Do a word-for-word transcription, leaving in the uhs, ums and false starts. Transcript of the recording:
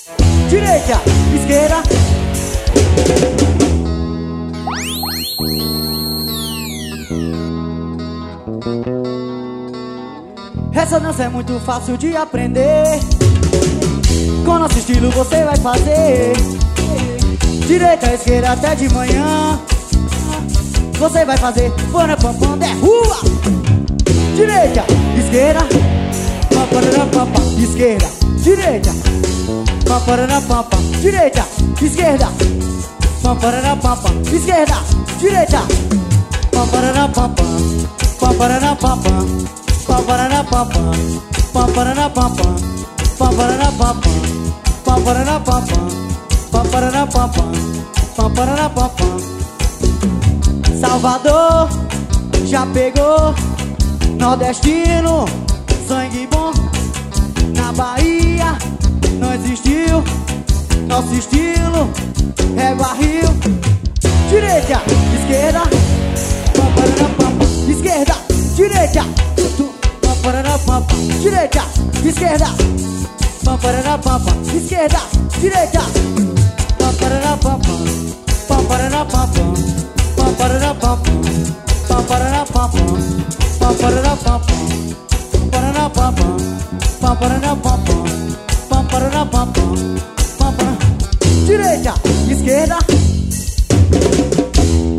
direita, esquerda. Essa dança é muito fácil de aprender. Com nosso estilo você vai fazer. Direita, esquerda até de manhã. Você vai fazer pana pam pam, é rua. Direita, esquerda, pam pam pam pam, esquerda, direita, pam pam pam pam, direita, esquerda, pam pam pam pam, esquerda, direita, pam pam pam pam, pam pam pam pam, pam pam pam pam, pam pam pam pam, pam pam pam pam, pam pam pam pam, pam pam pam pam, pam pam pam pam. Salvador, já pegou. Nordestino, sangue bom. Na Bahia, não existiu. Nosso estilo é barril. Direita, esquerda, pam, pam, pam, pam. Esquerda, direita, pam, pam, pam, pam. Direita, esquerda, pam, pam, pam, pam. Esquerda, direita, pam, pam, pam, pam. Pam, pam, pam, pam. Pam, pam, pam, pam. Pam, pam, pam, pam. Pam, pam, pam, pam. Pam, pam, pam, pam. Pam, pam, pam, pam. Pam, pam, pam, pam. Pam, pam. Direita, esquerda.